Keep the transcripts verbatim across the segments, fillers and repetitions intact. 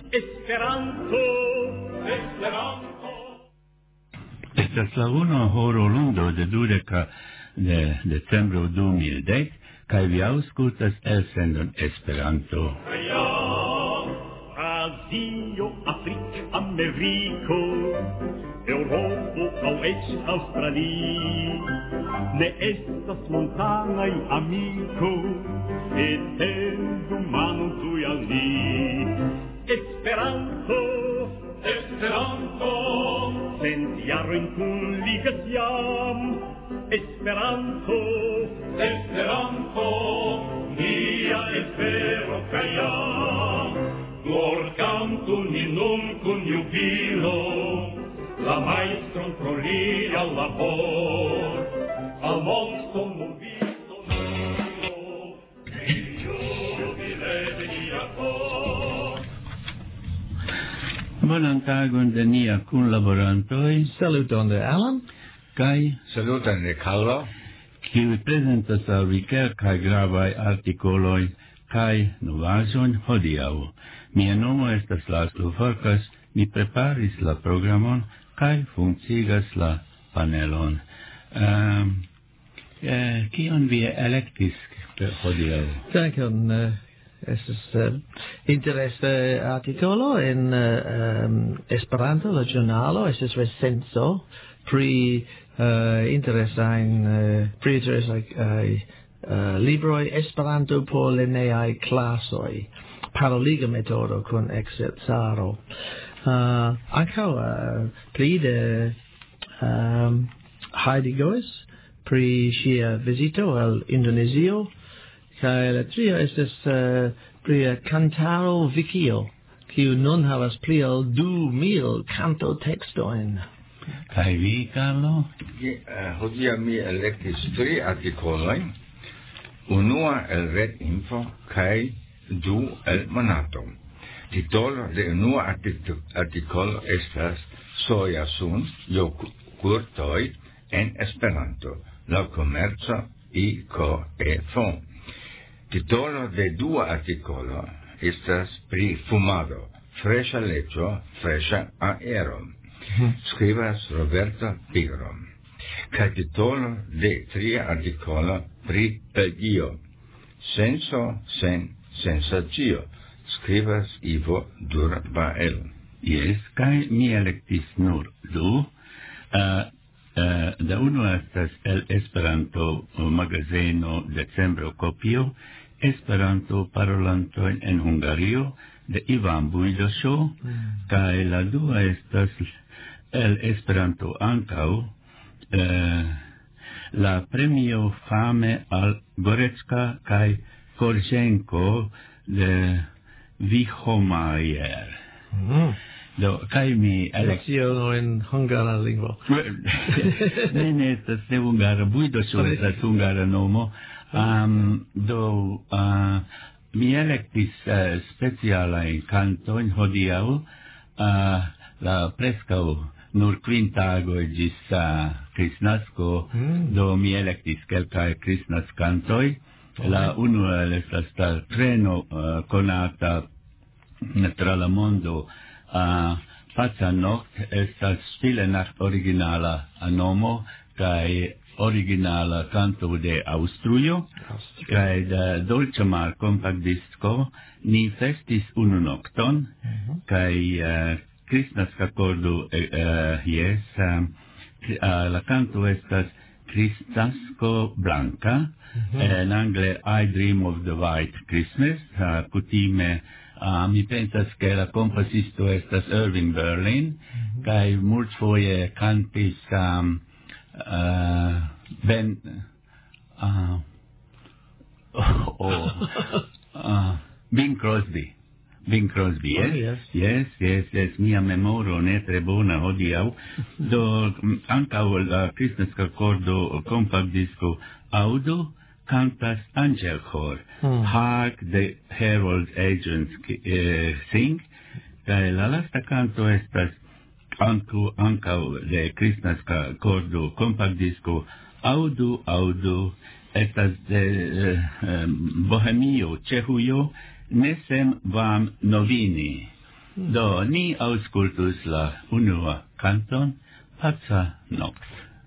Esperanto, Esperanto. Estas la una horo lundo de dudeka de decembro du mil dek, kaj vi aŭskultas elsendon Esperanto. Azio, Afriko, Ameriko, Eŭropo aŭ eĉ Aŭstralio, ne estas montanaj amiko, etendu manon tuj al ni. Esperanto, Esperanto, cent jarojn kunligas jam. Esperanto, Esperanto, nia espero kaj jam. Glor cantu ni nun kun jubilo, la maestron pro lia labor, al mondo movito nilo, e jubile de nia cor. Bonan tagon de nia kunlaborantoj. Saluton de Alan. Kaj saluton de Carlo. Kiuj prezentas al vi kelkaj gravaj artikoloj kaj novaĵojn hodiaŭ. Mia nomo estas Laszlo Farkas, mi preparis la programon kaj funkcigas la panelon. Um, eh, kion vi elektis hodiaŭ? Dankon. Uh, estas uh, interesa artikolo en uh, um, Esperanto, la ĵurnalo, estas recenzo pri uh, interesajn uh, pri interesaj uh, uh, libroj Esperanto por lerneaj klasoj. Paroliga metodo kun ekzercaro. Uh, ankaŭ uh, pli de um, Heidi Goes pri ŝia vizito al Indonezio, kaj la tria estas uh, pri kantaro Vikio, kiu nun havas pli ol du mil kantotekstojn. Kaj vi, Carlo? Je, uh, hodiaŭ mi elektis tri artikolojn, unua el Red Info kaj du el Monato. Titolo de unua artikolo estas Soja sun jogurtoj en Esperanto, la komerco I K E F. Titolo de dua artikolo estas pri fumado, freŝa leĝo, freŝa aero. Skribas Roberto Pigro. Kaj titolo de tria artikolo pri Belgio, senso sen sensacio, skribas Ivo Durbael. Yes, kaj mi elektis nur du. Uh, uh, da uno estas el Esperanto magazeno Decembro kopio, Esperanto parolantojn en Hungario de Ivan Bujdoŝo, mm. kaj la dua estas el Esperanto ankaŭ uh, la premio fame al Gorecka kaj Korzenko de Vihomayer. Mm. Do, kaj mi Lekcio en hungara lingvo. ne, ne, estas ne hungara, Bujdoŝo estas hungara nomo. Um, do, uh, mi elektis uh, specialajn kantojn hodiaŭ, uh, la preskaŭ nur kvin tagoj ĝis uh, Kristnasko, mm. do mi elektis kelkaj kristnaskantoj. La unua estas la treno uh, konata tra la mondo, uh, Paca Noct, estas Stille Nacht originala nomo kaj originala canto de Aŭstrujo, kaj de Dolĉa Mar compact disco ni festis unu nokton, uh-huh. kaj uh, kristnaska kordo, uh, yes, uh, uh, la canto estas Kristnasko Blanca, mm-hmm. en angle I Dream of the White Christmas, uh, kutime uh, mi pensas ke la komponisto estas Irving Berlin, mm-hmm. kaj multfoje kantis um, uh, Ben uh, oh, oh, uh, Bing Crosby. Bing Crosby, yes? Oh, yes. Yes, yes, yes, mia memoro ne tre bona hodiaŭ. Do, ankaŭ la kristnaska kordo compact disco Aŭdo cantas Angel Chor. Hmm. Hark the herald agents uh, sing. Kaj la lasta canto estas ankaŭ ankaŭ de kristnaska kordo compact disco Aŭdo, Aŭdo, estas de uh, um, Bohemio, Ĉeĥujo, Nesem vam novini. Do ni aŭskultus la unua kanton, Paca Nokt.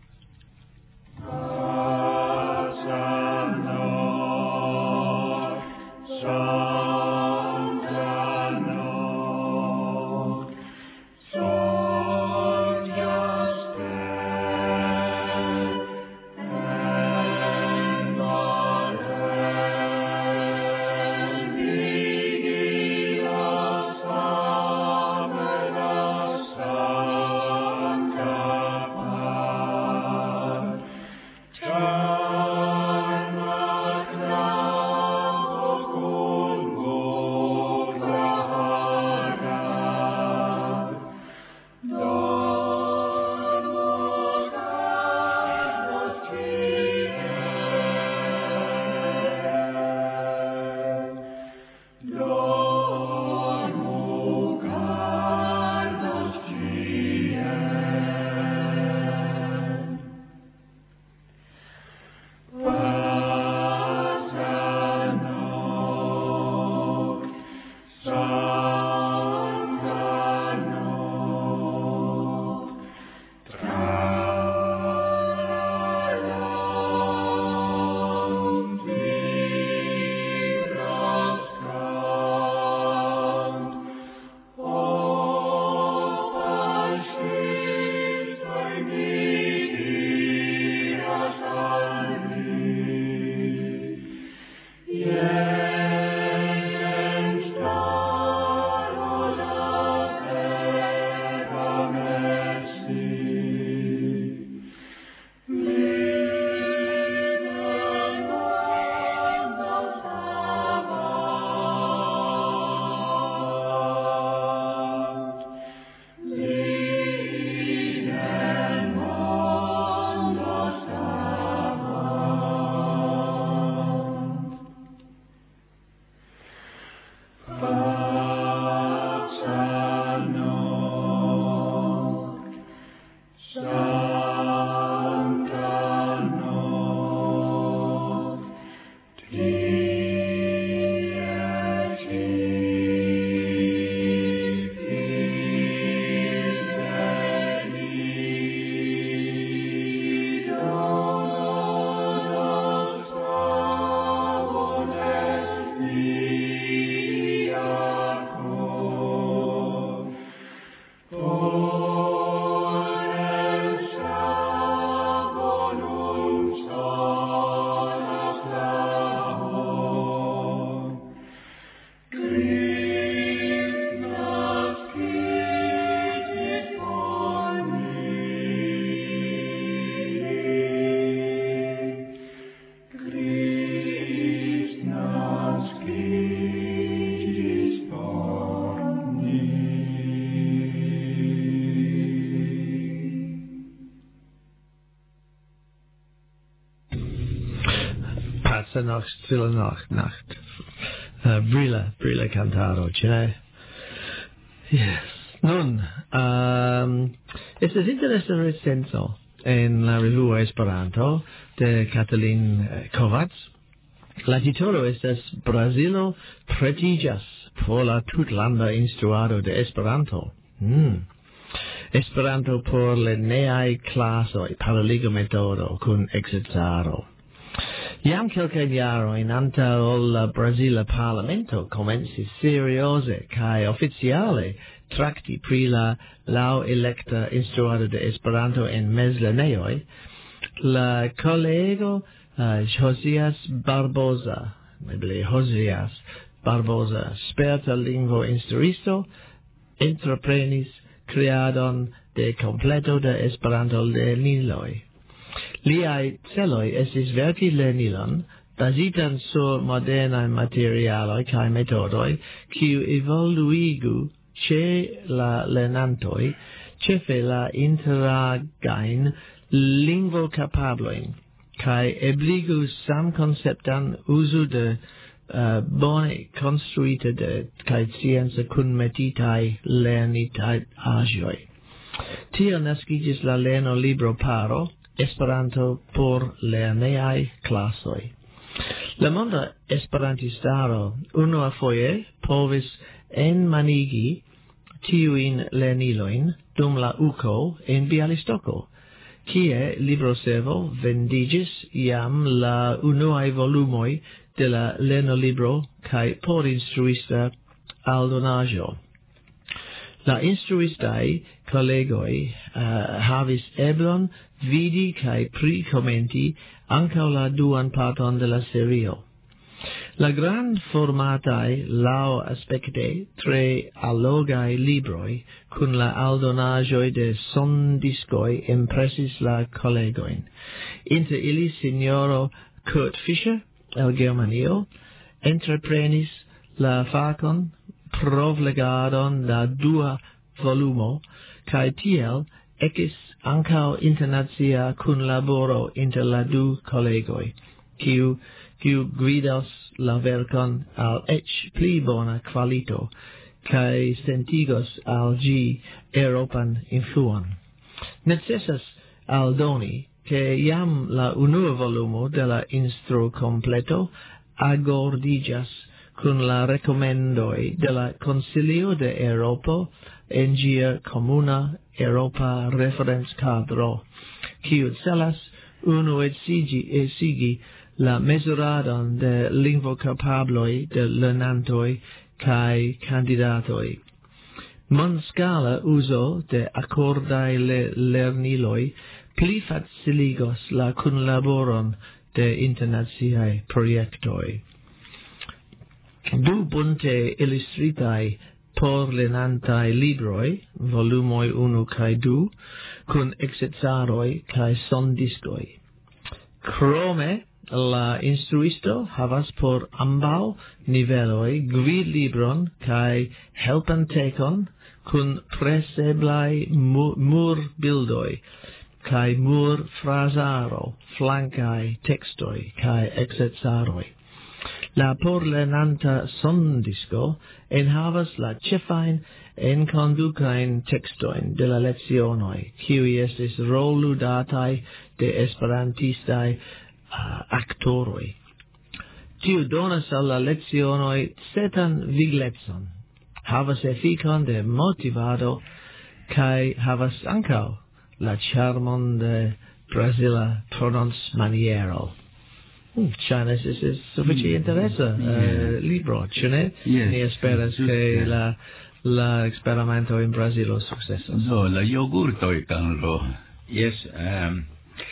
Paca Nokt, Stille Nacht, Nacht. Uh, brilla, brilla cantaro, c'è? Yes. Nun, um, estas interesa recenso en la revue Esperanto de Katalin Kovacs. La titolo estas Brazilo pretigas por la tutlanda instruado de Esperanto. Mm. Esperanto por lerneaj klasoj, paraligo metodo kun ekzercaro. Jam kelkajn jarojn antaŭ la Brazila parlamento komencis serioze kaj oficiale trakti pri la laŭelekta instruado de Esperanto en mezlernejoj. La kolego uh, Josias Barbosa, eble Josias Barbosa, sperta lingvo instruisto, entreprenis creadon de completo de Esperanto lerniloj. Liaj celoj estis verki lernilon bazitan sur modernaj materialoj kaj metodoj, kiu evoluigu ĉe la lernantoj ĉefe la interagajn lingvokapablojn kaj ebligu samkonceptan uzu de uh, bone konstruita de kaj science kunmetitaj lernitaĵoj. Tiel naskiĝis la lernolibro Paro, Esperanto por lerneaj klasoj. La monda esperantistaro unuafoje povis enmanigi tiuin lerniloin dum la uco en Bialystoko, kie libroservo vendigis iam la unuae volumoi de la lernolibro kai por instruista aldonajo. La instruistae collegoi uh, havis eblon vidi kai pri-commenti ankaŭ la duan parton de la serio. La grand formatae lau aspecte tre allogae libroi cun la aldonajoi de sondiscoi impressis la collegoin. Inter illi signoro Kurt Fischer, el Germanio, entreprenis la facon provlegadon la dua volumo, cae tiel ecis ancao internazia cun laboro inter la du collegoi, quiu quiu guidas la vercon al ec pli bona qualito, cae sentigos al gi Europan influon. Necessas aldoni, che iam la unua volumo de la instru completo agordigas cun la recomendoi de la Consilio de Europo en gia comuna Europa referens cadro, quiu celas unu et sigi e sigi la mesuradon de lingvocapabloi de lernantoi cae candidatoi. Monscala uso de accordae le lerniloi pli faciligos la cunlaboron de internaziae proiectoi. Du bunte illustritae por lernantae libroi, volumoi unu cae du, cun exerzaroi cae sondiscoi. Crome, la instruisto havas por ambau niveloi gvid libron cae helpantecon cun preseblai mu mur bildoi cae mur frasaro, flancae textoi cae exerzaroi. La por lernanta sondisco enhavas la cefain enconducain textoin de la lezionoi, kiui estis rolludatai de esperantistae Uh, actoroi. Tiu donas al la lezionoi cetan vigletson, havas eficon de motivado, cae havas ancau la charmon de Brasila prononc maniero. Hmm, Chines is, is suffici interesa uh, yeah. libro, cine? Yes. Ni esperas che la, la experimento in Brasilo successos. No, la yogurtoi canlo. Yes, um,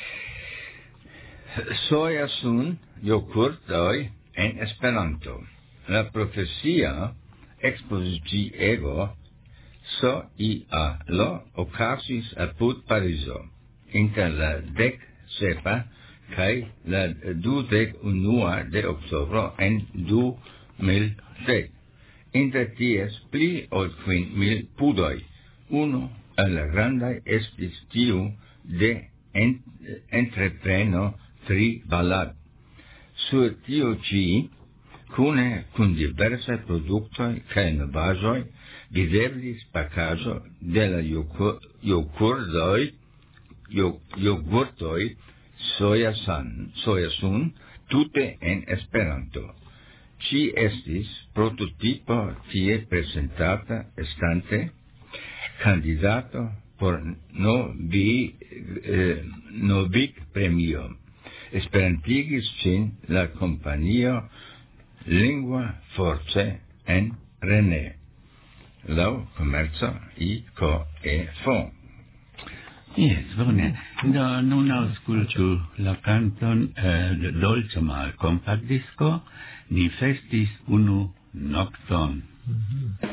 soia sun yogurtoi en Esperanto. La profesia expositi ego so ia lo ocasis apud Pariso, inter la dec sepa cae la dudec unua de octobro en du mil dec. Inter ties pli ol quin mil pudoi, uno el la grandai estis tiu de ent, entrepreno tri balad. Sur tio ci, cune cun diverse productoi cae novajoi, videblis pacajo de la yogurtoi, yogurtoi soia san, soia sun, tute en Esperanto. Ci estis prototipo tie presentata estante, candidato por novi, eh, novic premio. Esperantigis cin la companio Lingua Force en René, lau commerzo I co e fo. Yes, bone. Do, nun auscultu la canton uh, de Dolce Mal compact disco, Ni festis unu nocton. Mm-hmm.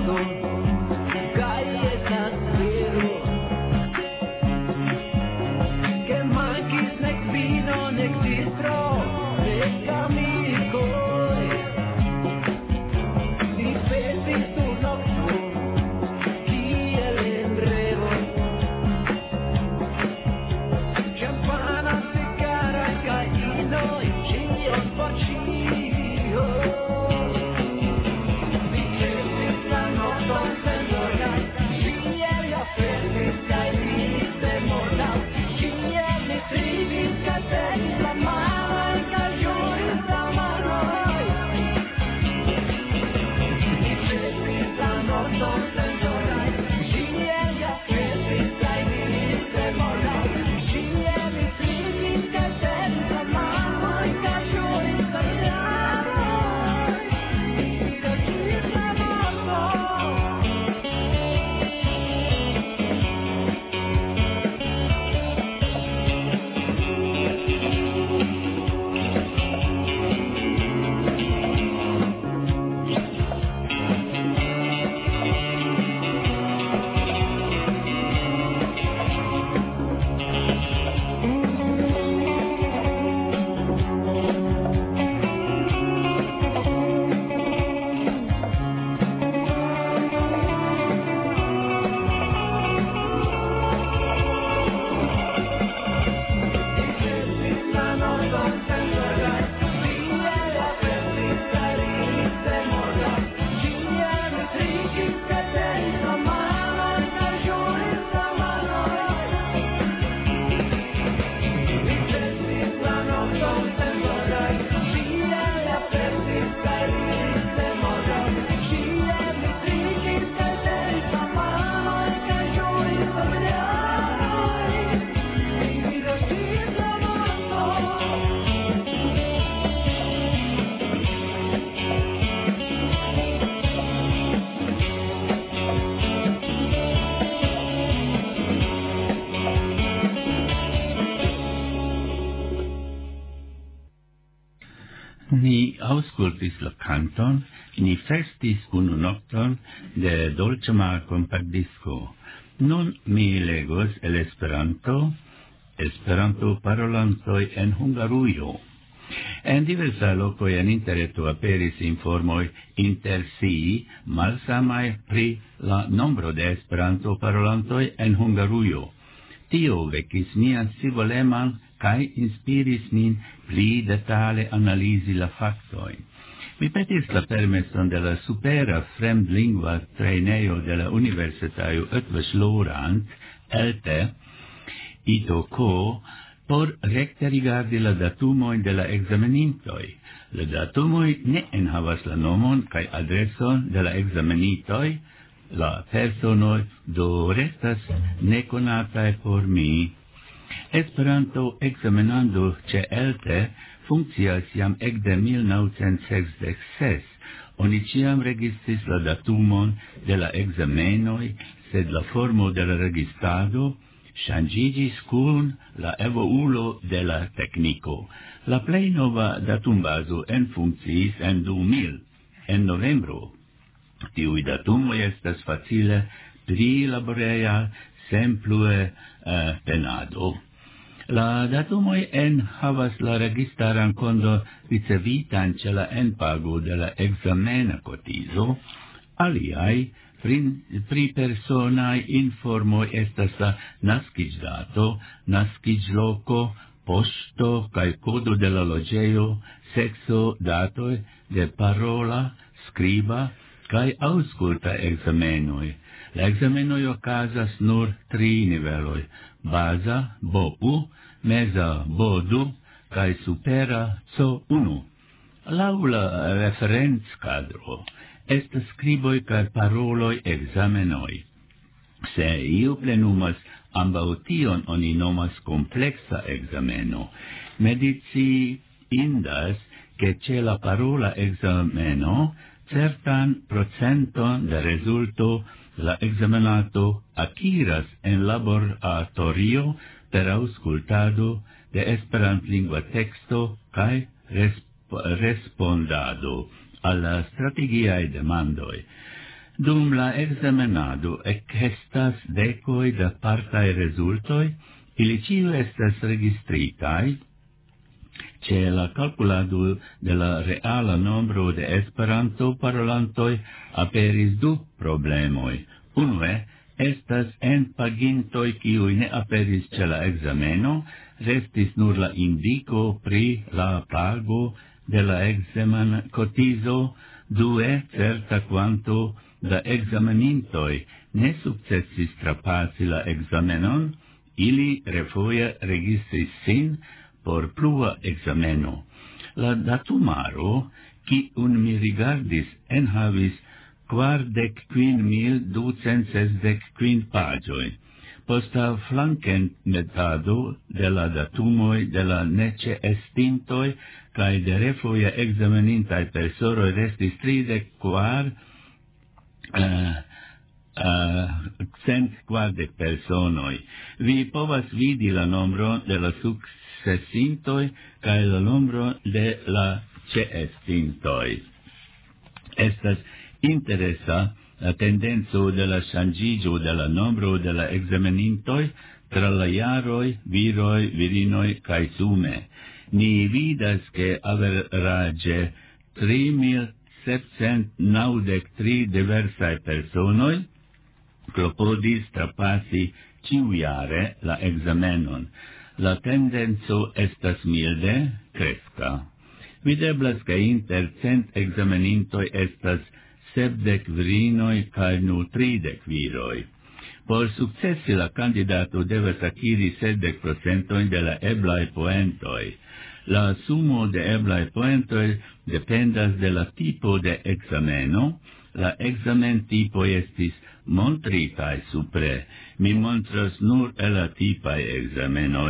Ni auscultis la canton, ni festis unu nocton de Dolce Mar compact disco. Nun mi legos el Esperanto, Esperanto parolantoi en Hungarujo. En diversa locoi en interreto aperis informoi inter si malsamai pri la nombro de Esperanto parolantoi en Hungarujo. Tio vecis mian scivoleman kai inspiris min pli detale analisi la factoi. Mi petis la permesson de la supera fremdlingua traineio de la Universitaio Ötvös Loránd, ELTE, ITOCO, por recte rigardi la datumoi de la examenintoi. La datumoi ne enhavas la nomon kai adreson de la examenitoi, la personoi do restas neconatae por mi. Esperanto examenando ce ELTE funccias jam ecde mil naŭcent sesdek ses. Oni ciam registris la datumon de la examenoi, sed la formo de la registado ŝanĝiĝis kun la evoluo de la tekniko. La plej nova datumbazo enfunkciis en du mil, en novembro. Tiuj datumoj estas facile prilaboreja sen plue uh, penado. La datumoj enhavas la registaran kondo ricevitan ĉe la enpago de la ekzamena kotizo. Aliaj pri, pri personaj informoj estas la naskiĝdato, naskiĝloko, poŝto kaj kodo de la loĝejo, sekso, datoj de parola, skriba kaj aŭskulta ekzamenoj. La ekzamenoj okazas nur tri niveloj: baza B U, meza B du kaj supera C unu. Laŭ la referencadro estas skriboj kaj paroloj ekzamenoj. Se iu plenumas ambaŭ tion oni nomas kompleksa ekzameno. Medici indas ke ĉe la parola ekzameno certan procenton de rezulto la ekzamenato akiras en laboratorio per aŭskultado de esperantlingva teksto kaj resp- respondado al la strategiaj demandoj. Dum la examenado ekestas dekoj da partaj rezultoj, ili ĉiuj estas registritaj ĉe la kalkulado de la reala nombro de Esperanto-parolantoj aperis du problemoj. Unue, estas enpagintoj kiuj ne aperis ĉe la ekzameno, restis nur la indiko pri la pago de la ekzamenkotizo. Due, certa quanto da examenintoj ne sukcesis trapasi la ekzamenon, ili refoje registris sin por plua ekzameno. La datumaro, kiun mi rigardis, enhavis kvardek kvin mil ducent sesdek kvin paĝoj. Posta flanken metado de la datumoj de la neĉeestintoj kaj de refoje ekzamenintaj personoj restis tridek kvar uh, uh, cent kvardek personoj. Vi povas vidi la nombron de la sukcesintoj kaj la nombron de la ĉeestintoj. Estas interesa la tendenzo de la ŝanĝiĝo de la nombro de la ekzamenintoj tra la jaroj, viroj, virinoj kaj sume. Ni vidas ke averaĝe tri mil sepcent naŭdek tri diversaj personoj klopodis trapasi ĉiujare la ekzamenon. La tendenco estas milde kreska. Videblas ke inter cent ekzamenintoj estas sepdek virinoj kaj nur tridek viroj. Por sukcesi la kandidato devas akiri sepdek procentojn de la eblaj poentoj. La sumo de eblaj poentoj dependas de la tipo de ekzameno. La ekzamentipoj estis montritaj supre. Mi montras nur el la tipaj ekzamenoj.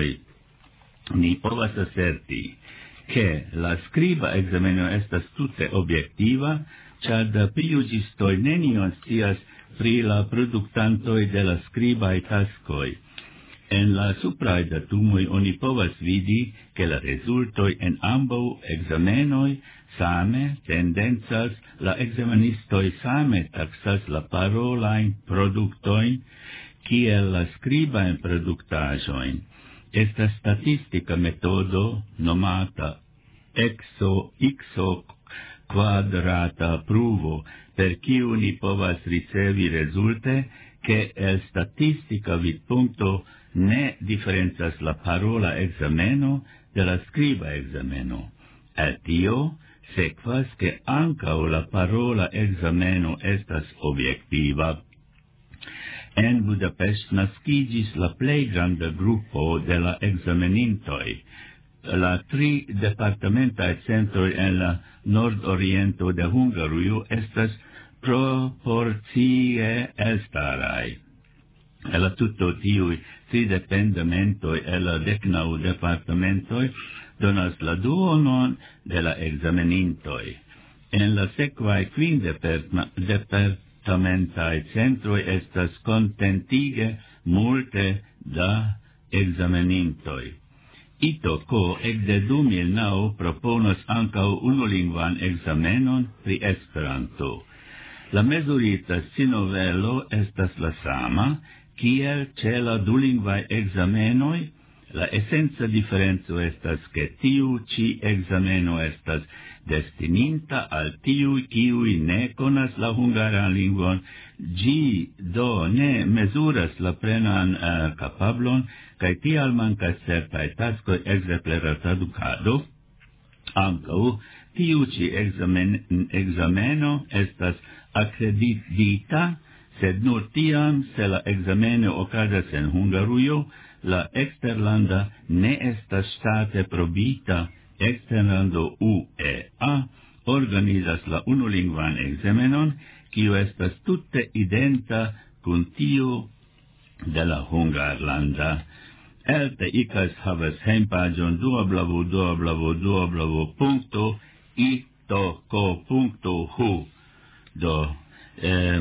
Ni povas aserti ke la skriba ekzameno estas tute objektiva, ĉar da prijuĝistoj nenion scias pri la produktantoj de la skribaj taskoj. En la supraj datumoj oni povas vidi ke la rezultoj en ambaŭ ekzamenoj same tendencas, la ekzamenistoj same taksas la parolajn produktojn kiel la skribajn produktaĵojn. Estas statistika metodo nomata exo ikso quadrata pruvo, per kiu ni povas ricevi rezulte ke el statistika vidpunkto ne diferencas la parola ekzameno de la skriba ekzameno. El tio sekvas ke ankaŭ la parola ekzameno estas objektiva. En Budapest naskiĝis la plej granda grupo de la ekzamenintoj. La tri departamentaj centroj en la nordoriento de Hungarujo estas proporcie elstaraj. El la tuto tiuj tri departementoj el la deknaŭ departementoj donas la duonon de la ekzamenintoj. En la sekvaj kvin departementaj centroj estas kontentige multe da ekzamenintoj. Itoko ekde du mil naŭ proponas ankaŭ unulingvan ekzamenon pri Esperanto. La mezurita scinovelo estas la sama, kiel ĉe la dulingvaj ekzamenoj. La esenca diferenco estas ke tiu ĉi ekzameno estas destininta al tiuj, kiuj ne konas la hungaran lingvon. Ĝi do ne mezuras la plenan uh, kapablon, kaj tial mankas certaj taskoj, ekzemple la tradukado. Ankaŭ tiu ĉi ekzamen, ekzameno estas akreditita, sed nur tiam, se la ekzameno okazas en Hungarujo, la eksterlanda ne estas ŝtate probita. Eksterlando U E A organizas la unulingvan ekzamenon, kiu estas tute identa kun tiu de la hungarlanda. E L T I C A S havas hejmpaĝon w w w punkto itoko punkto hu. Do eh,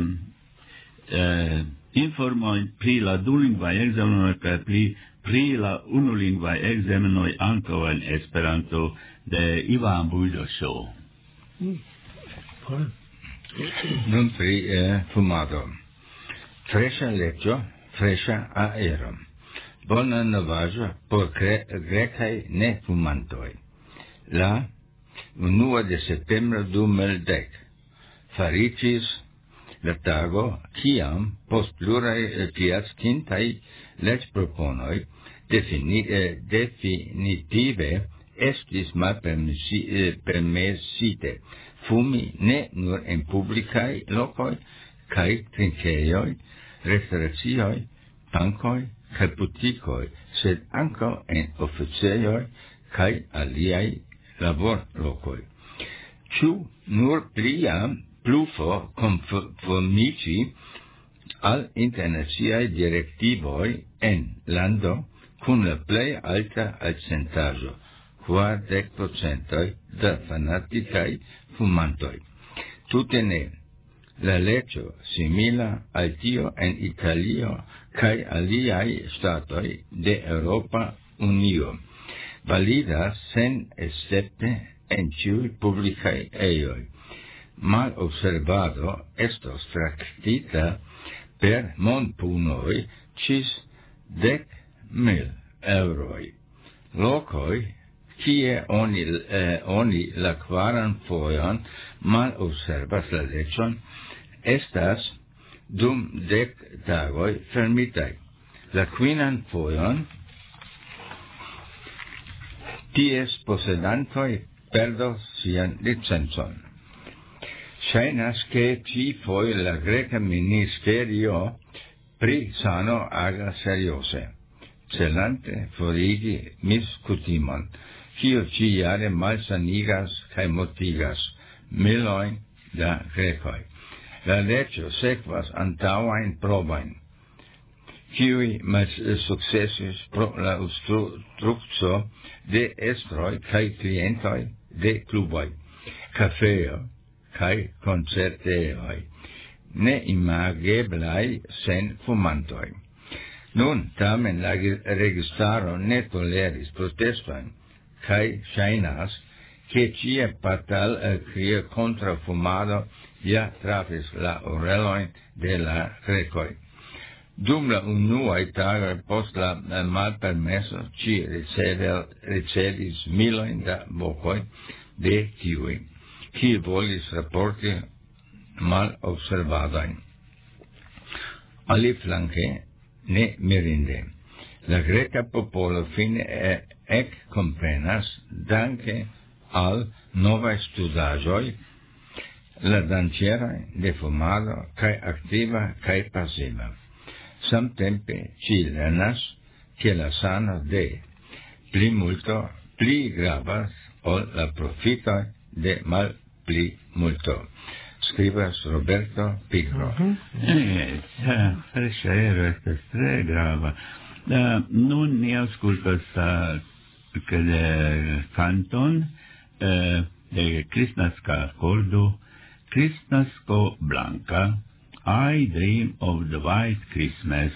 eh, informoj pri la dulingvaj ekzamenoj kaj pri pri la unulingvaj ekzamenoj ankaŭ en Esperanto de Ivan Bujdoŝo. Mm. Nun pri eh, fumado. Freŝa leĝo, freŝa aero. Bona novaĵo por gre- grekaj nefumantoj. La unua de septembro du mil dek fariĝis la tago kiam post pluraj fiaskintaj leĝproponoj defini, eh, definitive estis malpermesite fumi ne nur en publikaj lokoj kaj trinkejoj, restoracioj, bankoj kaj butikoj, sed ankaŭ en oficejoj kaj aliaj laborlokoj. Ĉu nur plia pluvo konformiĝi al internaciaj direktivoj en lando kun la plej alta alcentaĵo, kvardek procentoj da fanatikaj fumantoj. Tute ne. La leĝo simila al tio en Italio kaj aliaj ŝtatoj de Eŭropa Unio validas sen escepte en ĉiuj publikaj ejoj. Malobservado estos traktita per monpunoj ĝis dek mil eŭroj. Lokoj kie oni, eh, oni la kvaran fojon malobservas la leĝon, estas dum dek tagoj fermitaj. La kvinan fojon ties posedantoj perdos sian licencon. Ŝajnas, ke ĉi-foje la greka ministerio pri sano agas serioze, celante forigi miskutimon, kiu ĉiujare malsanigas kaj mortigas milojn da grekoj. La leĝo sekvas antaŭajn provojn, kiuj malsukcesis pro la instrukco de estroj kaj klientoj de kluboj, kafeoj kaj koncertejoj, neimageblaj sen fumantoj. Nun tamen la registaro ne toleris protestojn, kaj ŝajnas, ke ĉia batalkrio kontraŭ fumado ja trafis la orelojn de la grekoj. Dum la unuaj tagoj post la malpermeso ĝi ricevis milojn da vokoj de tiuj, kiuj volis raporti malobservadojn. Aliflanke, ne mirinde, la greka popolo fine ekkomprenas, danke al novaj studaĵoj, la danĝeroj de fumado kaj aktiva kaj pasiva. Samtempe ĝi lernas, ke la sano de plimulto pli gravas ol la profitoj de malplimulto. Skribas Roberto Pigro. Mm-hmm. Freŝa aero estas tre grava. Uh, nun ni aŭskultas uh, kanton uh, de kristnaska akordo, Kristnasko Blanca, I Dream of the White Christmas.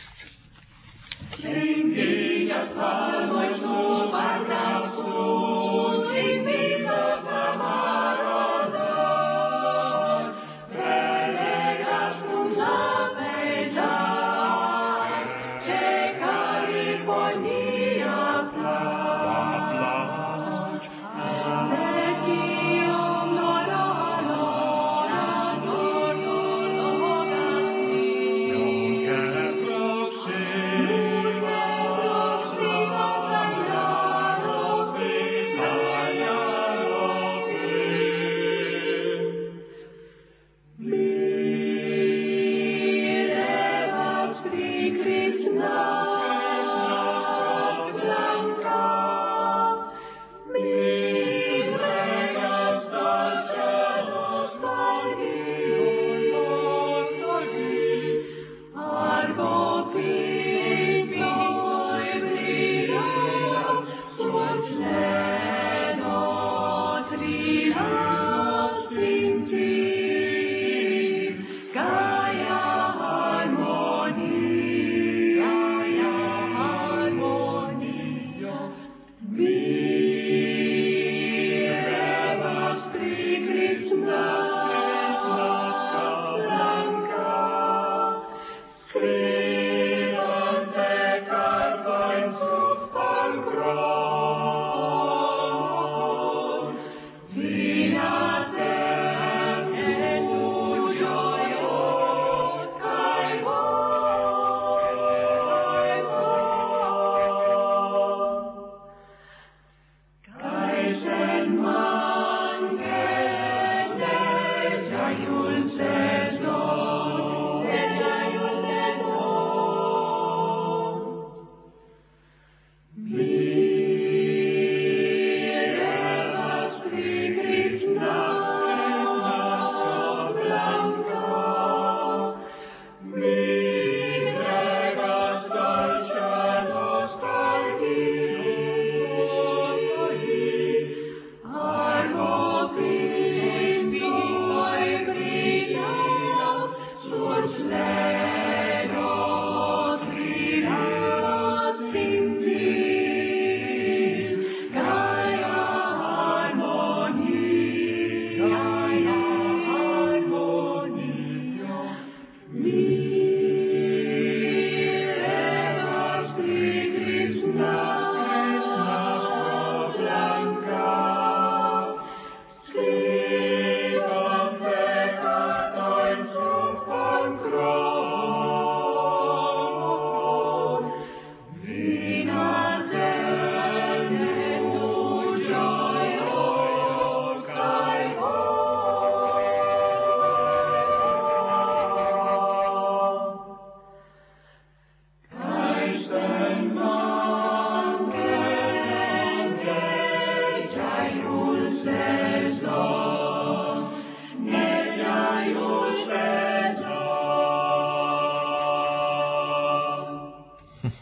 Singing a psalm which no man can soon, sing me the Camarada, relegas cum la Pejai, che California plach, Etium nora nora nora nora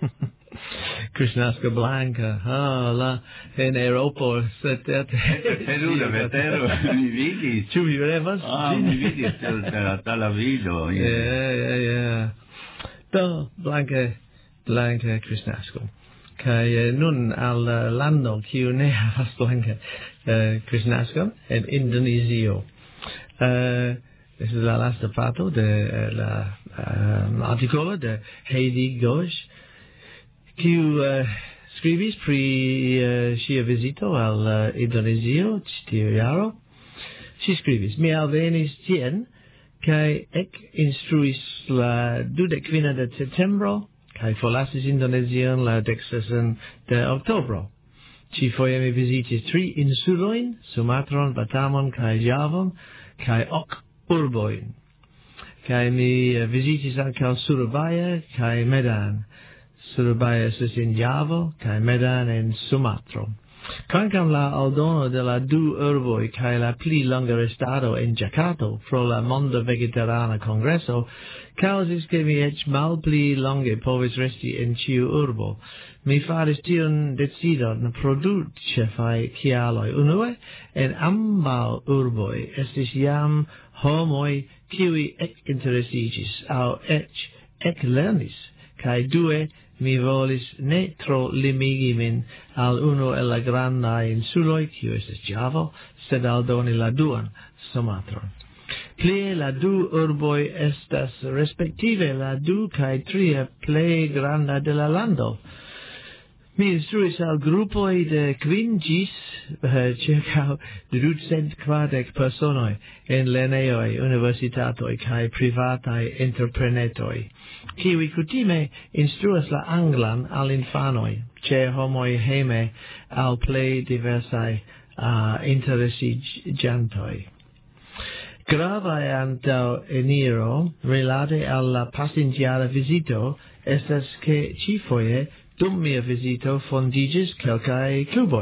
Krishnasco Blanca, ah, là, in Europa, c'était... Perù, vetero, mi vidi? Tu mi vedevas? Ah, mi vidi dalla televido. Yeah, yeah, yeah. Do, Blanca, Blanca Krishnasco. Kai nun al lando kiu ne havas Blanca Krishnasco en Indonesio. Uh, this is la lasta parto de uh, la um, articolo de Heidi Ghosh, kiu uh, scribis pri uh, sia visito al uh, Indonesio tiu jaro. Si scribis: mi alvenis tien kai ek instruis la dudekvina de septembro kai forlasis Indonesion la deksesan de oktobro. Ci foje mi visitis tri insulojn, Sumatron, Batamon kai Javon, kai ok urboin. Kai mi uh, visitis ankaŭ Surabaya kai Medan. Surabaya estas in Javo kai Medan en Sumatro. Kvankam la aldono de la du urboj kaj la pli longa restado en Jakarto pro la Monda Vegetarana Kongreso kaŭzis ke mi eĉ malpli longe povis resti en ĉiu urbo. Mi faris tiun decidon pro du ĉefaj kialoj. Unue, en ambaŭ urboj estis jam homoj kiuj ekinteresiĝis aŭ eĉ eklernis, kaj due mi volis ne tro limigi min al unu el la grandaj insuloj, kiu estas Javo, sed aldoni la duan, Sumatron. Plie la du urboj estas respektive la du kaj tria plej granda de la lando. Mi instruis al grupoj de kvin ĝis ĉirkaŭ ducent kvardek personoj en lernejoj, universitatoj kaj privataj entreprenetoj, kiuj kutime instruas la anglan al infanoj, ĉe homoj hejme aŭ plej diversaj uh, interesiĝantoj. Gravaj antaŭ eniro rilate al la pasintjara vizito estas ke ĉifoje dum mia visito fondiĝis kelkaj kluboj.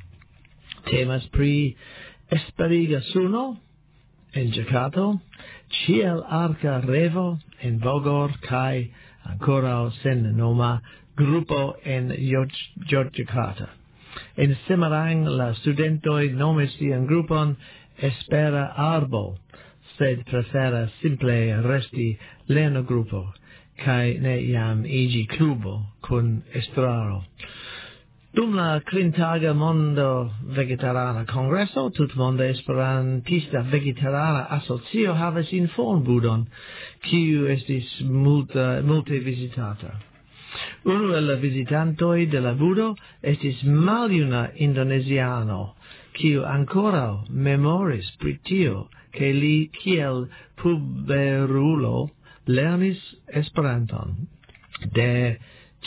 Temas pri Esperiga Suno en Jakarto, Ĉiel Arka Revo en Bogor kaj ankoraŭ sennoma grupo en Yogyakarta. En Semarang la studentoj nomis sian grupon Espera Arbo, sed preferas simple resti lernogrupo kai ne jam igi klubo kun estraro. Dum la kvintaga Mondo Vegetarana Kongreso, tutmonda Esperantista Vegetarana Asocio havas informbudon, kiu estis multa, multe visitata. Unu el la visitantoj de la budo estis maljuna indonesiano, kiu ankoraŭ memoris pri tio, ke li kiel puberulo lernis Esperanton de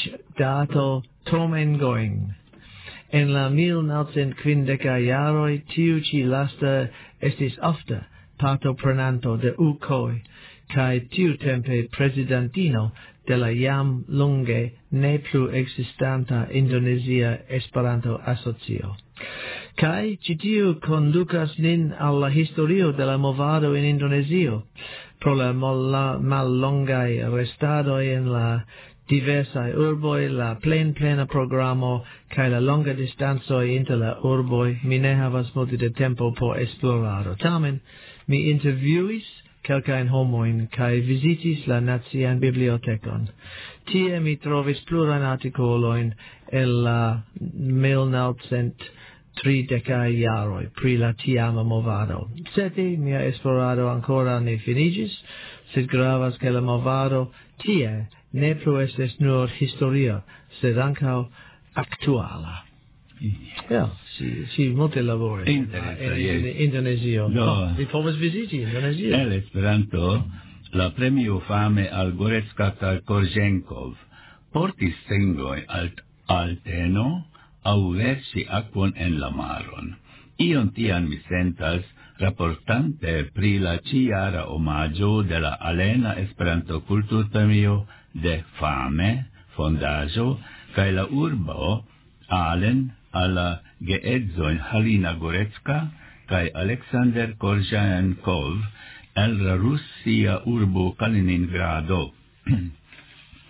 dato Tomengoing. En la mil novcent kvindeka jaroj tiu ĉi lasta estis ofte partoprenanto de ukoj kaj tiutempe prezidantino de la jam longe ne plu ekzistanta Indonezia Esperanto Asocio. Kaj ĉi tiu kondukas nin al la historio de la movado en Indonezio, pro la mallongaj restadoj en la diversaj urboj, la plen-plena programo kaj la longa distancoj inter la urboj, mi ne havas multe de tempo por esplorado. Tamen, mi intervjuis kelkajn homojn kaj vizitis la Nacian Bibliotekon. Tie mi trovis plurajn artikolojn el la mil novcent tridekaj jaroj pri la tiama movado. Sed mia esplorado ancora ne finiĝis, sed gravas ke la movado tie ne plu estas nur historia, sed ankaŭ aktuala. Ja, si, si multe laboris en, en Indonezio. No. Oh, vi povas viziti Indonezio. El Esperanto, la premio fame al Gorecka kaj Korĵenkov portis sengoj al alteno aŭ verŝi akvon en la maron. Ion tian mi sentas raportante pri la ĉiara omaĝo de la Alena Esperanto Kulturpremio de Fame fondaĵo kaj la urbo Alen al la geedzojn Halina Gorecka kaj Aleksander Korĵenkov el la rusia urbo Kaliningrado.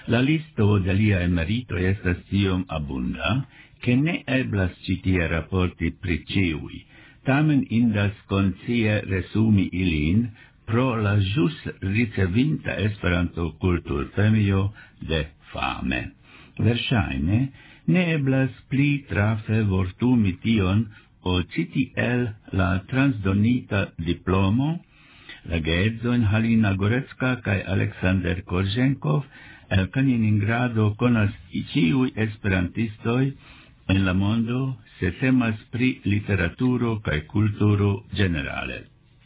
La listo de lia emerito estas tiom abunda, che ne eblas citie rapporti pri ciui, tamen indas conscie resumi ilin pro la jus ricevinta Esperanto Kulturpremio de Fame. Verŝajne ne eblas pli trafe vortumi tion ol citi el la transdonita diplomo, la geedzojn Halina Gorecka kaj Aleksander Korženkov el Kaliningrado konas ĉiuj esperantistoj en la mondo, se temas pri literaturo kaj kulturo ĝenerale.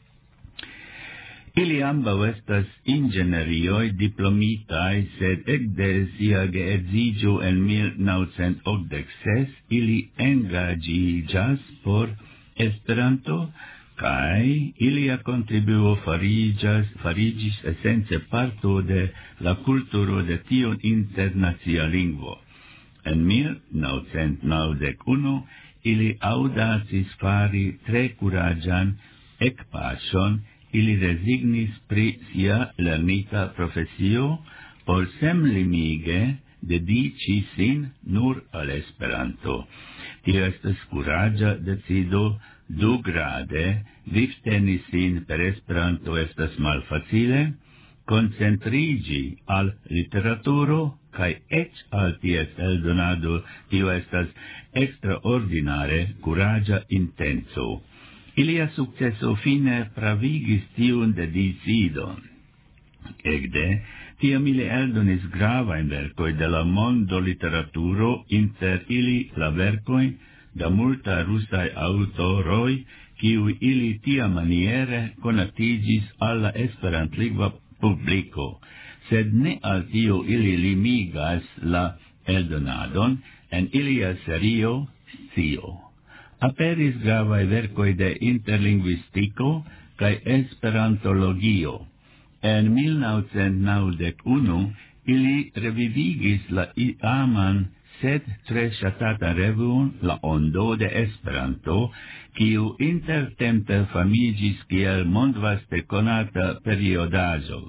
Ili ambaŭ estas inĝenerioj diplomitaj, sed ekde sia geedziĝo en mil naŭcent okdek ses ili engaĝiĝas por Esperanto, kaj ilia kontribuo fariĝas fariĝis esence parto de la kulturo de tiu internacia lingvo. En mil naŭcent naŭdek unu ili aŭdacis fari tre kuraĝan ekpaŝon. Ili resignis pri sia lernita profesio por semlimige dediĉi sin nur al Esperanto. Tio estas kuraĝa decido dugrade, vivteni sin per Esperanto estas malfacile, koncentriĝi al literaturo kaj eĉ al ties eldonado, tio estas ekstraordinare kuraĝa intenco. Ilia successo fine pravigis tiun decidon. Ekde, tiam ili eldonis gravajn verkoj de la mondo literaturo, inter ili la verkoj da multa rusaj aŭtoroj, kiuj ili tiamaniere konatiĝis al la esperantlingva publiko, sed ne al tio ili limigas la eldonadon en ilia serio Scio. Aperis gravaj verkoj de interlingvistiko kaj esperantologio. En mil naŭcent naŭdek unu ili revivigis la iaman sed tre ŝatatan revuon La Ondo de Esperanto, kiu intertempe famiĝis kiel mondvaste konata periodaĵo.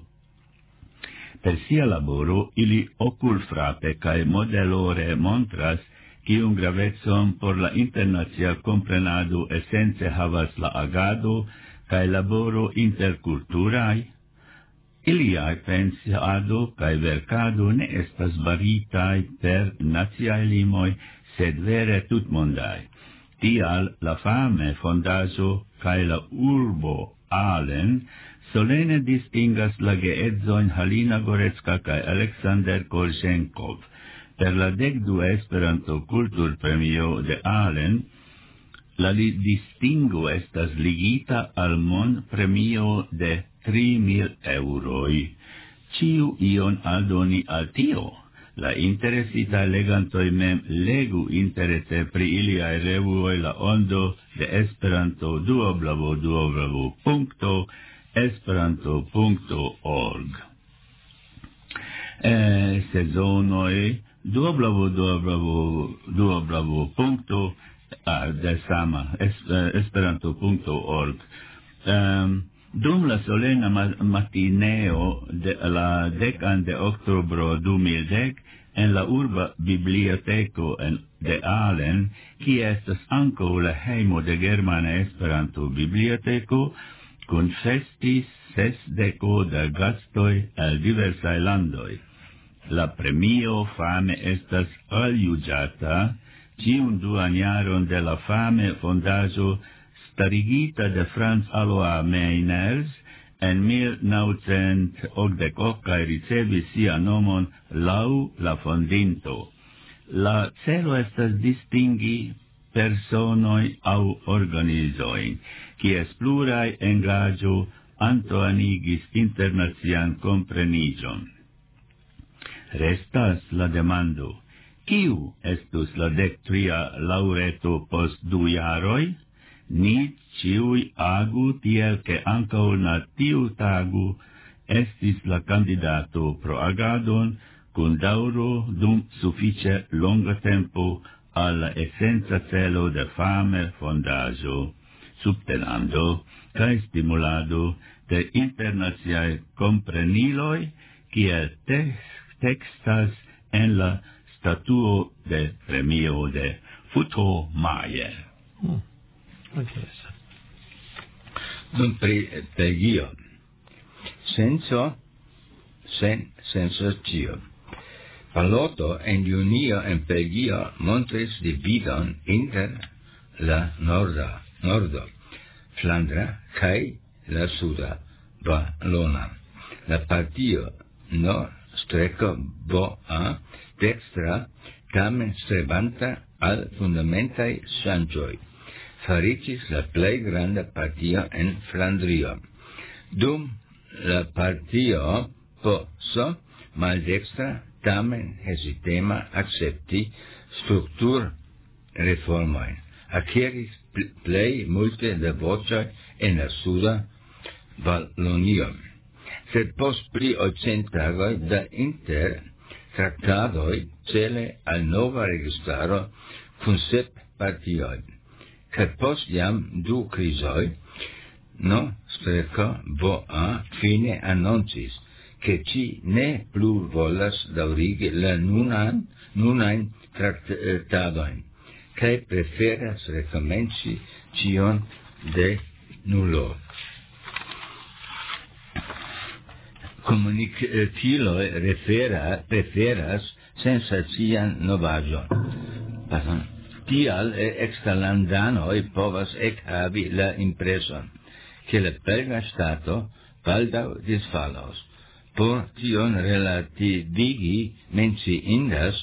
Per sia laboro ili okulfrape kaj modelore montras kiun gravecon por la internacia comprenado esence havas la agado kaj laboro interkulturaj. Iliaj pensado kaj verkado ne estas baritaj per naciaj limoj, sed vere tutmondaj. Tial la Fame fondaĵo kaj la urbo Aalen solene distingas la geedzojn Halina Gorecka kaj Aleksander Korženkov. Per la dekdu Esperanto Kulturpremio de Aalen, la distingo estas ligita al monpremio de tri mil eŭroj. Ĉiu ion aldoni al tio. La interesitaj legantoj mem legu interese pri iliaj revuoj La Ondo de Esperanto www punkto esperanto punkto org. Eh, sezonoj www punkto de sama esperanto punkto org. Um, dum la solena matineo de la dekan de oktobro du mil dek en la urba biblioteko en de Aalen, kie estas ankaŭ la hejmo de Germana Esperanto Biblioteko, kunfestis sesdeko da gastoj el diversaj landoj. La premio Fame estas aljuĝata ĉiun duan jaron de la Fame fondaĵo starigita de Franz Alois Meiners en mil naŭcent okdek ok kaj ricevis sian nomon laŭ la fondinto. La celo estas distingi personoj aŭ organizojn, kies pluraj engaĝo antaŭenigis internacian kompreniĝon. Restas la demando, kiu estus la dektria laŭreto post du jaroj? Ni ĉiuj agu tiel ke ankaŭ la tiu tago estis la kandidato pro agadon kun daŭro dum sufiĉe longa tempo al la esenca celo de Fame fondaĵo, subtenado kaj stimulado de internaciaj kompreniloj kiel textas en la statuo de premio de Futo Mayer. Hmm. Okay. Dum pri Belgio. Senso, sen sensatio. Baloto en junio en Belgio montris dividon inter la norda, nordo, Flandra, kai la suda, Valona. La partio no streco bo a dextra, tamen strebanta al fundamentai ŝanĝoj, faritis la plej granda partio en Flandrio. Dum la partio poso maldextra tamen hesitema accepti strukturreformojn, akiris plej multe da voĉoj en la suda Valonio. Sed post pli ol cent tagoj da inter traktadoj cele al nova registaro kun sep partioj, kaj post jam du krizoj, no streco bo a fine annoncis che ci ne plu volas daŭrigi la nunan nunajn traktadojn, kaj preferas rekomenci ĉion de nulo. Komunikiloj refera, preferas sensacian novaĵon. Tial eksterlandanoj povas ekhavi la impreson, ke la belga ŝtato baldaŭ disfalos. Por tion relativigi menciindas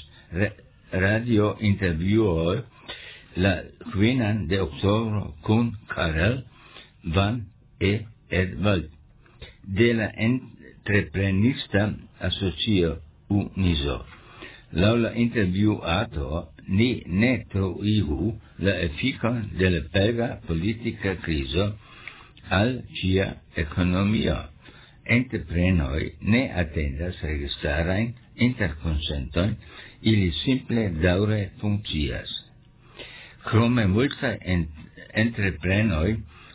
radio-intervjuoj la kvinan de oktobro kun Karel van E. Edvald de la entreprenista asocio Uniso. Laŭ la intervjuato ni ne troigu la efikon de la belga politika krizo al ĝia ekonomio. Entreprenoj ne atendas registarajn interkonsentojn, ili simple daŭre funkcias. Krome multaj entreprenoj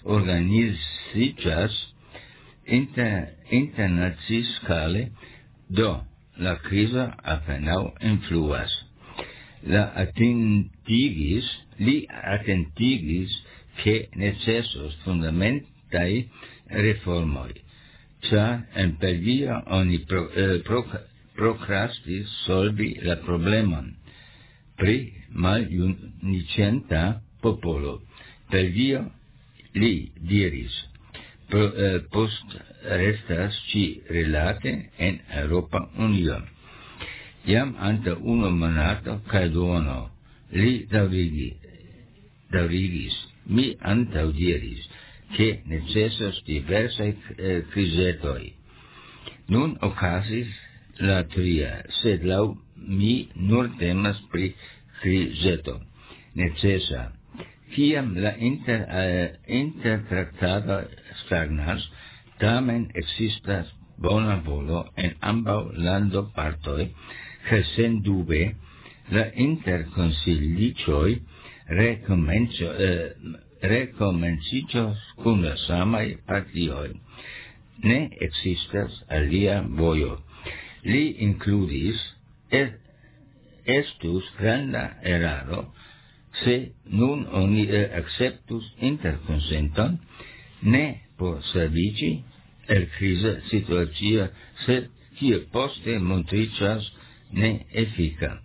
organiziĝas inter, internaciskale, do la krizo apenaŭ influas. La atentigis, li atentigis ke necesos fundamentaj reformoj, ĉar en Belgio oni pro, eh, pro, prokrastis solvi la problemon pri maljuniĝanta popolo. Belgio, li diris, pro, eh, post restas ĉi rilate en Eŭropa Unio. Jam antaŭ unu monato kaj duono li daŭrigi, daŭrigis, mi antaŭdiris, che necesos diversaj eh, krizetoj. Nun okazis la tria, sed laŭ mi nur temas pri krizeto necesa. Kiam la inter, eh, intertraktado stagnas, tamen ekzistas bona volo en ambaŭ landopartoj, kaj sendube la interkonsiliĝoj rekomenco eh, rekomenciĝos kun la samaj partioj. Ne ekzistas alia vojo. Li inkludis, et, estus granda eraro se nun oni eh, akceptus interkonsenton, ne por saviĝi el kriza situacio, sed kiel poste montriĝas ne efika.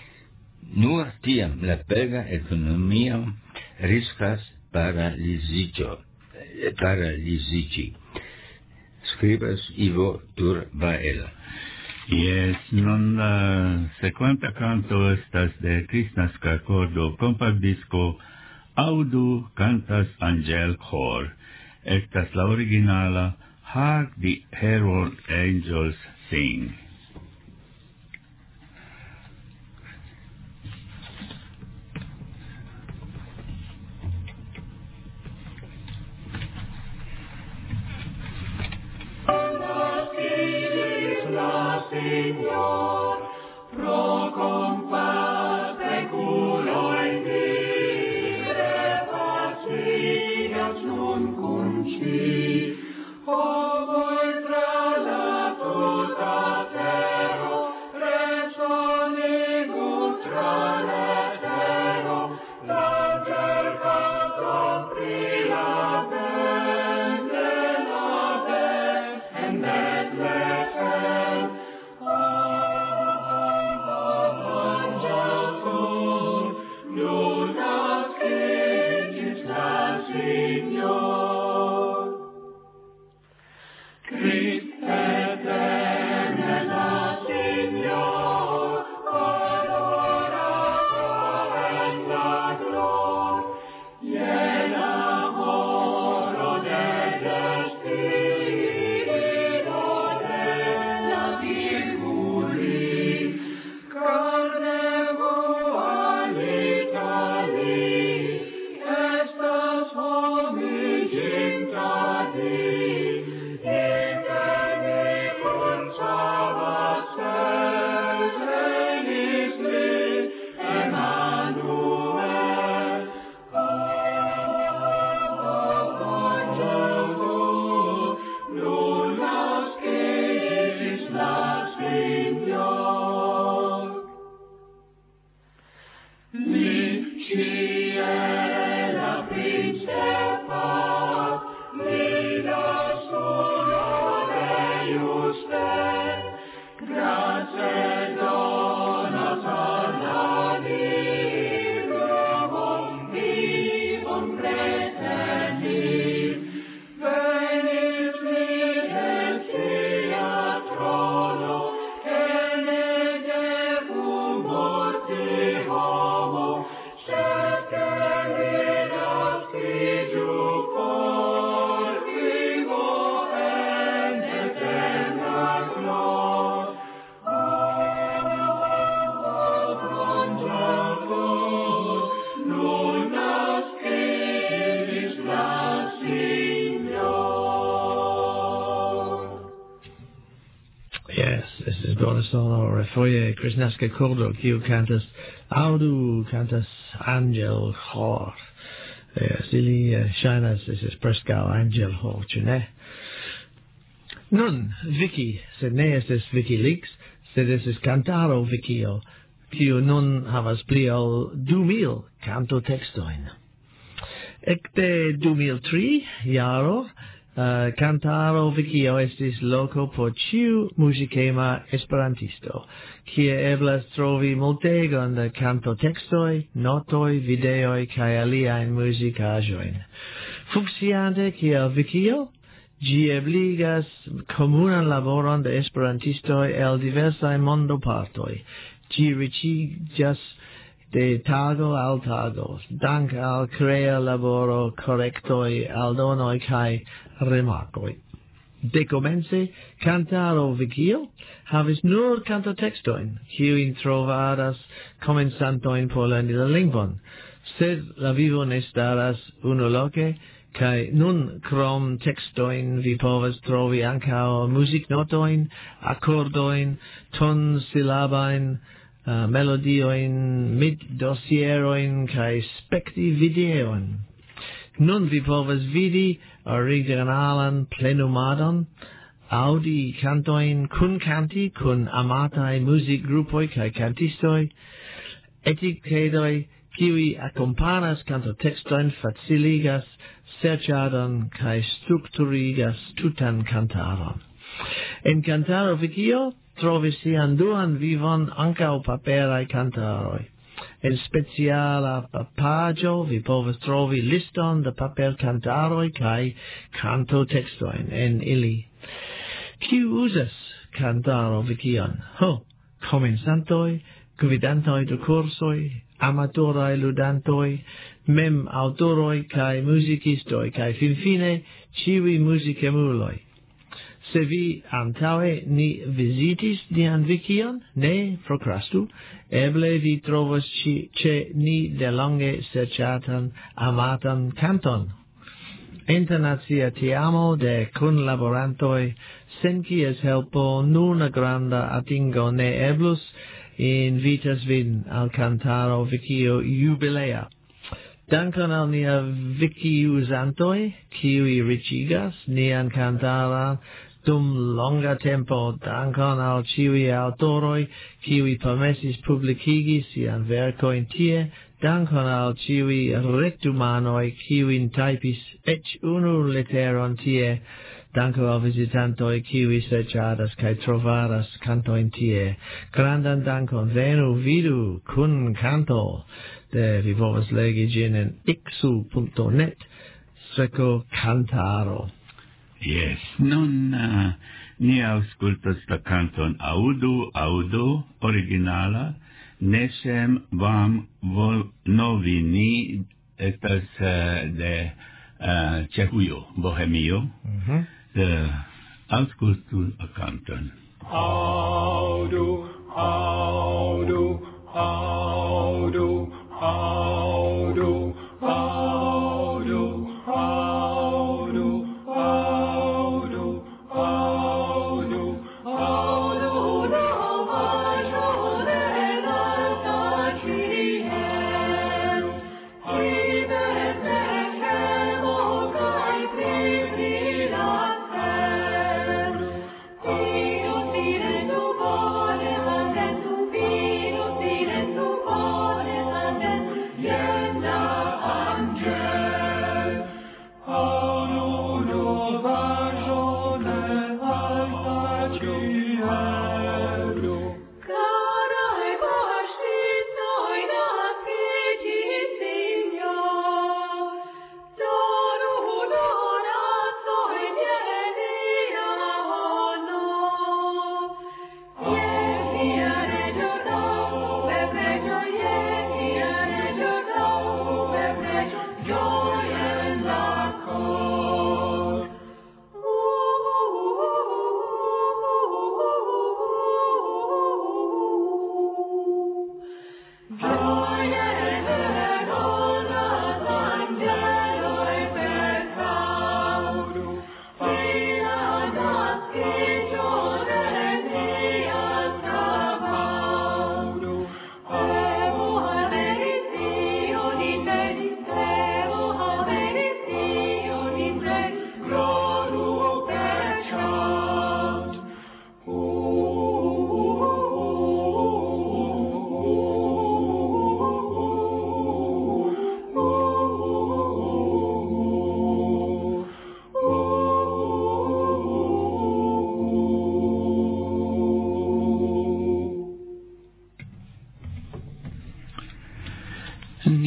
Nur tiam la belga ekonomio riskas paraliziĝo, paraliziĝi. Skribas Ivo Turbaela. Yes, non la sequenta canto estas de Kristnaska Kordo kompakdisko Audu cantas Angel Chor. Estas la originala Hark the Herald Angels Sing. Señor, pro compás peculoi vire facias nun cunci, o voi tra la tuta terra Yes, estes bona sonore foje Krishnaska cordo, kiu cantas audu, cantas angel hor. Yes, ili uh, shainas, estes prescau angel hor, ĉu ne? Nun, Wiki, sed ne estes WikiLeaks, sed estes cantaro Wikio, kiu nun havas pli ol du mil canto textoin. Ekde du mil tri jaro, uh, cantaro Wikio estis loco por ciu musicema esperantisto, kie eblas trovi multegon de canto textoi, notoi, videoi, cae aliaen musicajoin. Funcciante kiel Wikio, gi ebligas comunan laboron de esperantistoi el diversae mondopartoi. Gi ricigas de tago al tago, dank al crea laboro correctoi, aldonoi cae remarcoi. Decomence, cantaro Wikio havis nur canto textoin, kiuin trovadas comensantoin por lerni la lingvon, sed la vivo ne staras unuloke, kai nun krom textoin vi povas trovi ankaŭ muziknotojn, akordoin, ton silabain, uh, melodioin, mid dosieroin kai spekti videoin. Nun vi povas vidi originalan plenumadon, audi cantoin kun canti kun amatai muzikgrupoj kai cantistoj, etiketoj kiui accompanas canto textoin faciligas serĉadon kaj strukturigas tutan cantaron. En cantaro Wikio trovis sian duan vivon ankaŭ paperaj cantaroj. En speciala paĝo vi povas trovi liston de paperkantaroj kaj kantotextojn en ili. Kiu uzas cantaro Wikion? Ho, komensantoj, gvidantoj de kursoj, amatoraj ludantoj, mem autoroj kaj muzikistoj, kaj finfine ĉiuj muzikemuloj. Se vi antaŭe ni vizitis nian Wikion, ne prokrastu, eble vi trovos ĉe ni delonge serĉatan amatan kanton. Internacia teamo de kunlaborantoj, sen kies helpo nuna granda atingo ne eblus, invitas vin al cantaro Wikio jubilea. Dankon al nia Wiki-uzantoj, kiuj riĉigas nian cantaron dum longa tempo. Dankon al ĉiuj aŭtoroj, kiuj permesis publikigi sian verkojn tie. Dankon al ĉiuj rektumanoj, kiujn tajpis eĉ unu leteron tie. Dankon al vizitantoj, kiuj serĉadas kaj trovadas kantojn tie. Grandan dankon, venu, vidu, kun kanto. De vi povas legi ĝin en iksu punto net streko cantaro. Yes, nun uh, ni aŭskultas la kanton Audu, Audu, originala, Nesem Vam Volnovini, estas uh, de uh, Ĉeĥujo, Bohemio. Mm-hmm. Uh, aŭskultu la kanton. Audu, audu, audu, audu, audu, audu, audu, audu, audu, navaĵo de alta ĉielo, ides de hemo kaj pribrilas celo. Dio silentu bone, atentu, fidu, silentu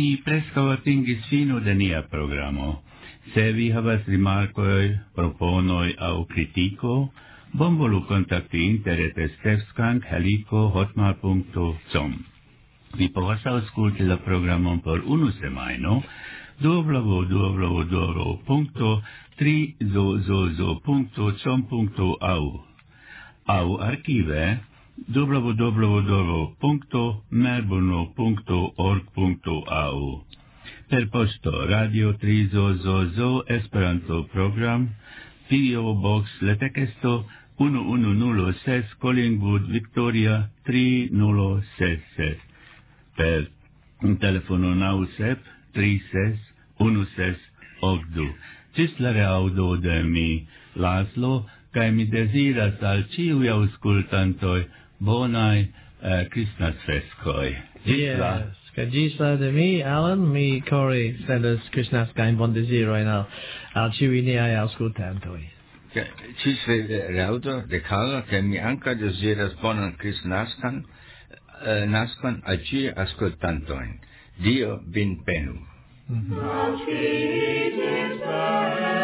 Ni preskaŭ atingis fino de nia programo. Se vi havas rimarkoj, proponoj aŭ kritiko, bonvolu kontakti interrete stefskank heliko hotmail punkto com. Vi povas aŭskulti la programon por unu semajno w w w punkto tri zozozo punkto com punkto a u aŭ arkive w w w punkto melbourne punkto org punkto a u. Per posto Radio tri zozozo Esperanto program P O Box Letekesto unu unu nul ses Collingwood Victoria tri nul ses ses. Per telefono naŭ sep tri ses unu ses ok du. Ĝis la reaŭdo de mi, Laslo, kaj mi deziras al ĉiuj aŭskultantoj bonaj eh, Kristnasfestkoj. Ĝis la Yes. Ĝis la de mi, Alan, mi kore sendas Kristnaskajn bondezirojn al al ĉiuj niaj aŭskultantoj. Ĝis reaŭdo de Karlo, kaj mi ankaŭ deziras bonan Kristnaskan uh, naskon al ĉiuj aŭskultantojn. Dio vin benu. Mm-hmm. Our Spirit is